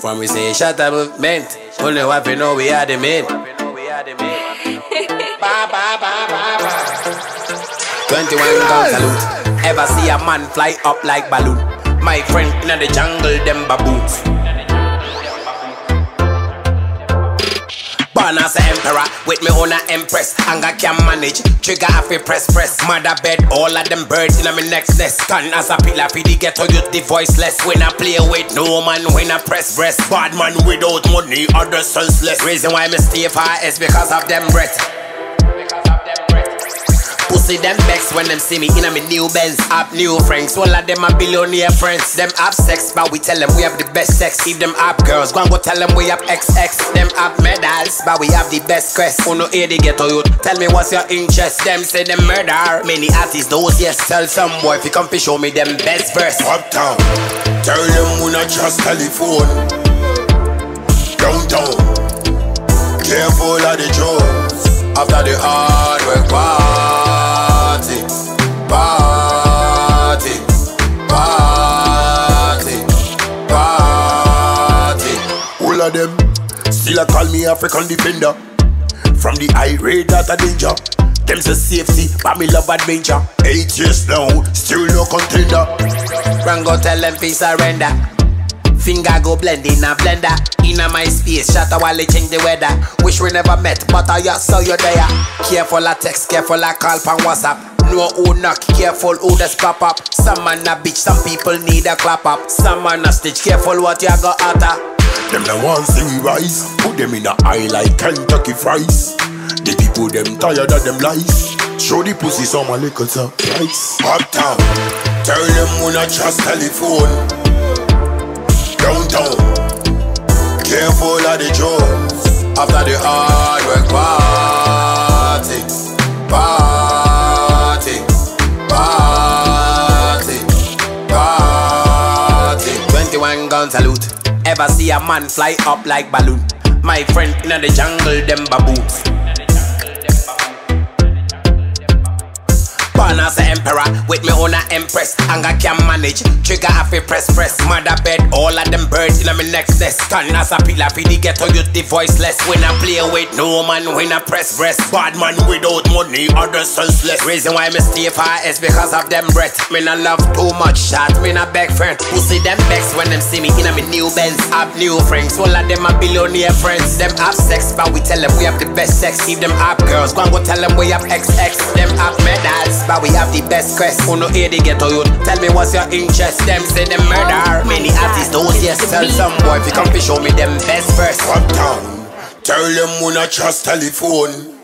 From we say shut up movement, only what we know we are the men. 21 gun salute. Ever see a man fly up like balloon? My friend in the jungle, them baboons. Born as an emperor, with me own a empress. Anger can manage, trigger have a press. Mother bed, all of them birds in my next nest. Stand as a pillar for the ghetto youth, the voiceless. When I play with no man, when I press breast. Bad man without money, other senseless. Reason why me stay far is because of them breath. Pussy them vex when them see me in a me new Benz. Have new friends, all of them are billionaire friends. Them have sex, but we tell them we have the best sex. If them have girls, go and go tell them we have XX. Them have medals, but we have the best crest. Who no hear the ghetto youth, tell me what's your interest. Them say them murder, many artists those yes. Tell some boy if you come to show me them best verse. Uptown, tell them we not just telephone. Downtown, careful of the drugs. After the hard work party, party, party, party. All of them still a call me African defender. From the high rate that a danger. Them say safety, but me love adventure. 8 years now, still no contender. Rango tell them fi surrender. Finger go blend in a blender. Inna my space, shatter while they change the weather. Wish we never met, but I just saw you there. Careful a text, careful a call pan WhatsApp. No who knock, careful who just pop up. Some man a bitch, some people need a clap up. Some man a stitch, careful what you got utter. Them the ones see we rise, put them in a eye like Kentucky fries. The people them tired of them lies. Show the pussy some a little surprise. Uptown, tell them we not just telephone. Downtown, careful of the drugs. After the hard work party, party, party, party. 21 gun salute. Ever see a man fly up like balloon? My friend in the jungle, them baboons. Born as an emperor, with me own a empress. Anger can manage, trigger have a press. Mother bed, all of them birds in my next nest. Stand as a pillar for the ghetto youth, the voiceless. When I play with no man, when I press breast. Bad man without money, other senseless. Reason why me stay far is because of them breath. Me not love too much shot, me not beg friend. Pussy them vex when them see me in a me new Benz. Have new friends, all of them are billionaire friends. Them have sex, but we tell them we have the best sex. If them have girls, go and go tell them we have XX. Them have medals, but we have the best crest. Who no hear the ghetto youth, tell me what's your interest. Them say them murder, many artists those yes. Tell some boy if you come to show me them best verse. Uptown, tell them we not just telephone.